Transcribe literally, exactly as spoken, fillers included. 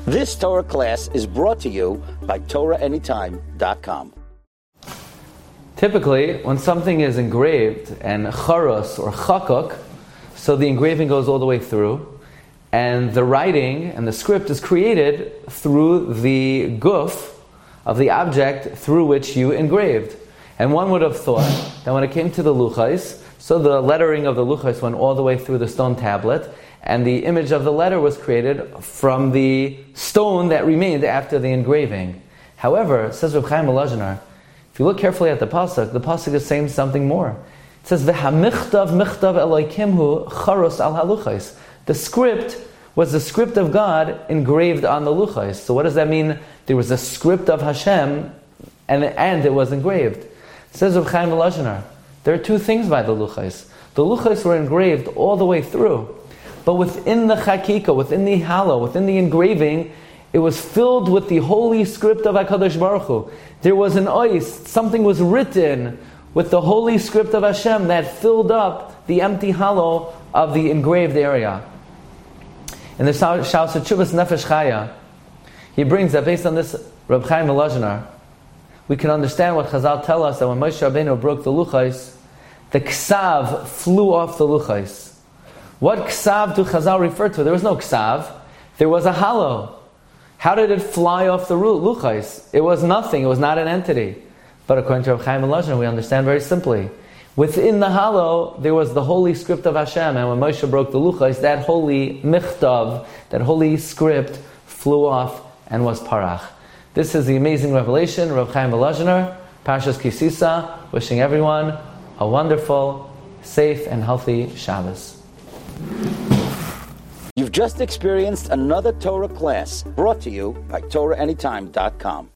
This Torah class is brought to you by Torah Anytime dot com. Typically, when something is engraved and charos or chakuk, so the engraving goes all the way through, and the writing and the script is created through the guf of the object through which you engraved. And one would have thought that when it came to the luchais, so the lettering of the luchais went all the way through the stone tablet, and the image of the letter was created from the stone that remained after the engraving. However, says Reb Chaim Volozhiner, if you look carefully at the pasuk, the pasuk is saying something more. It says, "V'hamichtav michtav Elohimhu charos al haluchais." The script was the script of God engraved on the luchais. So what does that mean? There was a script of Hashem, and and it was engraved. It says Reb Chaim Volozhiner, there are two things by the luchais. The luchais were engraved all the way through. But within the chakika, within the hallow, within the engraving, it was filled with the holy script of HaKadosh Baruch Hu. There was an ois, something was written with the holy script of Hashem that filled up the empty hollow of the engraved area. In the Shaus HaTshuvas Nefesh Chaya, he brings that based on this Reb Chaim Volozhiner, we can understand what Chazal tell us, that when Moshe Rabbeinu broke the luchais, the ksav flew off the luchais. What ksav do Chazal refer to? There was no ksav. There was a hollow. How did it fly off the luchais? It was nothing. It was not an entity. But according to Reb Chaim Volozhiner, we understand very simply. Within the hollow, there was the holy script of Hashem. And when Moshe broke the luchais, that holy michtav, that holy script, flew off and was parach. This is the amazing revelation. Reb Chaim Volozhiner, Parshas Kisisa, wishing everyone a wonderful, safe, and healthy Shabbos. You've just experienced another Torah class brought to you by Torah Anytime dot com.